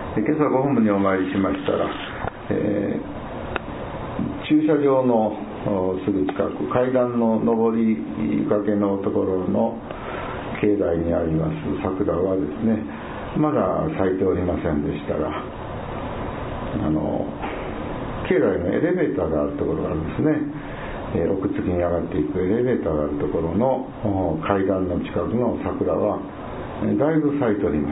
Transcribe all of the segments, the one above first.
今朝ご本部にお参りしましたら、駐車場のすぐ近く、階段の上りかけのところの境内にあります桜はですね、まだ咲いておりませんでしたが、境内のエレベーターがあるところがあるんですね。奥付きに上がっていくエレベーターがあるところの階段の近くの桜はだいぶ咲いておりました。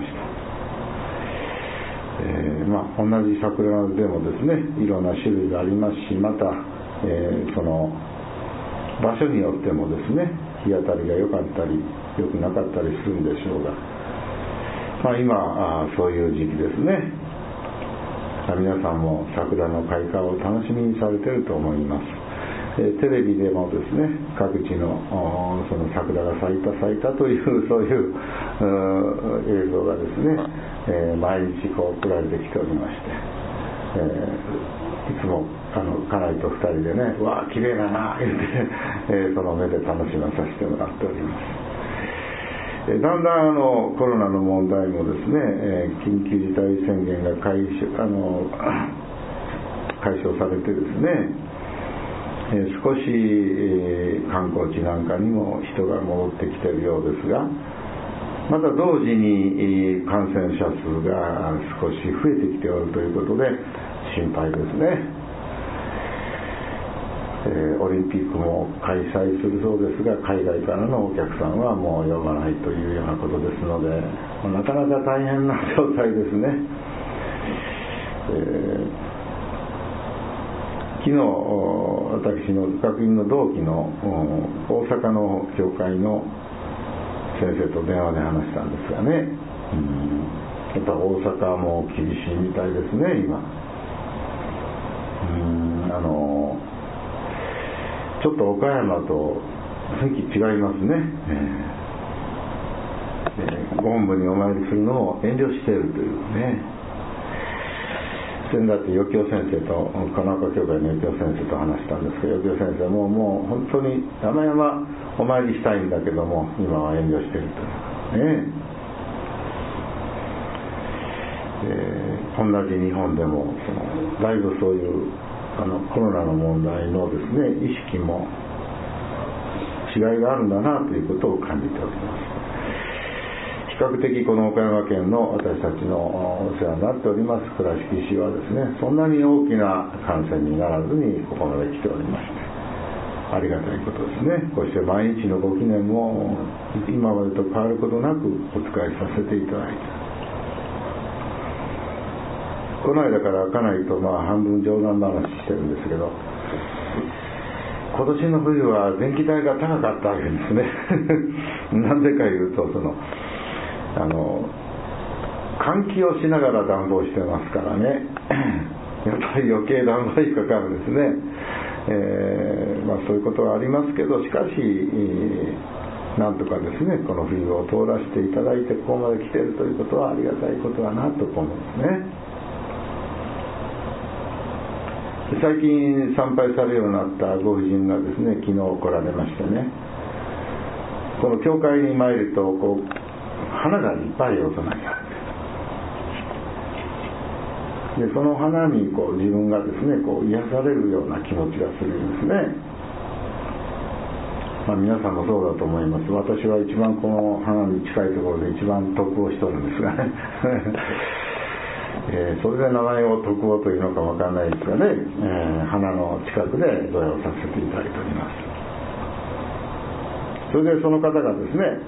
同じ桜でもですね、いろんな種類がありますし、また、その場所によってもですね、日当たりが良かったり良くなかったりするんでしょうが、今そういう時期ですね。皆さんも桜の開花を楽しみにされていると思います。テレビでもですね、各地のその桜が咲いたというそういう映像がですね、毎日送られてきておりまして、いつも家内と2人でね、わあ綺麗だな言って、その目で楽しまさせてもらっております。だんだんコロナの問題もですね、緊急事態宣言が解消されてですね、少し観光地なんかにも人が戻ってきているようですが、また同時に感染者数が少し増えてきておるということで心配ですね。オリンピックも開催するそうですが、海外からのお客さんはもう呼ばないというようなことですので、なかなか大変な状態ですね。昨日私の学院の同期の大阪の教会の先生と電話で話したんですがね、やっぱ大阪も厳しいみたいですね今。ちょっと岡山と雰囲気違いますね。ご本部にお参りするのを遠慮しているというね。先だって余興先生と神奈川教会の余興先生と話したんですけど、余興先生ももう本当に山々お参りしたいんだけども今は遠慮しているというね。同じ日本でもだいぶそういうコロナの問題のですね意識も違いがあるんだなということを感じております。比較的この岡山県の私たちのお世話になっております倉敷市はですね、そんなに大きな感染にならずにここまで来ておりまして、ありがたいことですね。こうして毎日のご記念も今までと変わることなくお使いさせていただいて、この間から家内と半分冗談話してるんですけど、今年の冬は電気代が高かったわけですね。なんでかいうと換気をしながら暖房してますからね。やっぱり余計暖房費かかるんですね。そういうことはありますけど、しかしなんとかですねこの冬を通らせていただいてここまで来ているということはありがたいことだなと思うんですね。最近参拝されるようになったご婦人がですね、昨日来られましてね、この教会に参ると花がいっぱいお供えがあって、でその花に自分がですね癒されるような気持ちがするんですね。皆さんもそうだと思います。私は一番この花に近いところで一番得をしとるんですがね。それで名前を徳王というのか分からないですがね、花の近くで土曜させていただいております。それでその方がですね、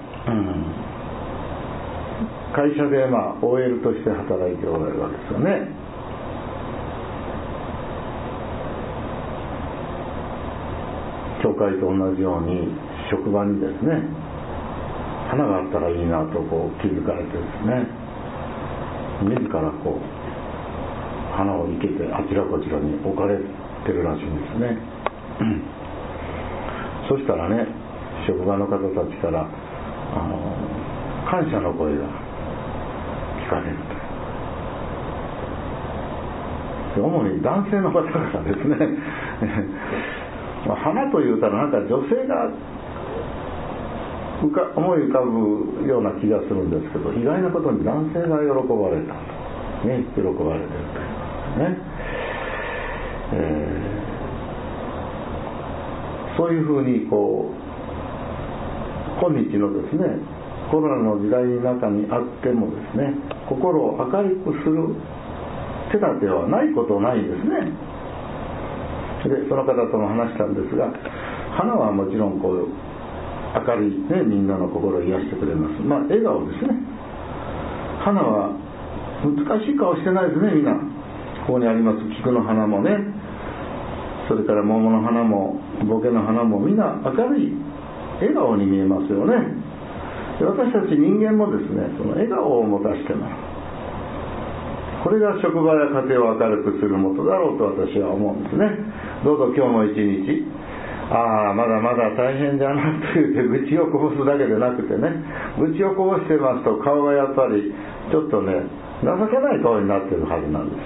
会社でOL として働いておられるわけですよね。教会と同じように職場にですね花があったらいいなと気づかれてですね、自ら花を生けてあちらこちらに置かれてるらしいんですね。そしたらね、職場の方たちから感謝の声が聞かれると。主に男性の方々ですね。花というたら女性が思い浮かぶような気がするんですけど、意外なことに男性が喜ばれたと。 ね、喜ばれているということですね。そういうふうに今日のですねコロナの時代の中にあってもですね、心を明るくする手立てはないことないんですね。でその方とも話したんですが、花はもちろん明るい、ね、みんなの心を癒してくれます。笑顔ですね。花は難しい顔してないですね。みんなここにあります菊の花もね、それから桃の花もボケの花もみんな明るい笑顔に見えますよね。で私たち人間もですね、その笑顔を持たしてます。これが職場や家庭を明るくするもとだろうと私は思うんですね。どうぞ今日も一日まだまだ大変だなと言って愚痴をこぼすだけでなくてね、愚痴をこぼしてますと顔がやっぱりちょっとね情けない顔になっているはずなんです。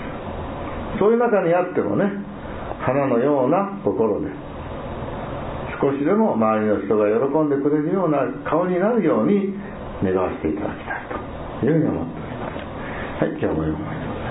そういう中にあってもね、花のような心で少しでも周りの人が喜んでくれるような顔になるように願わせていただきたいというふうに思っております。はい、今日も読まれます。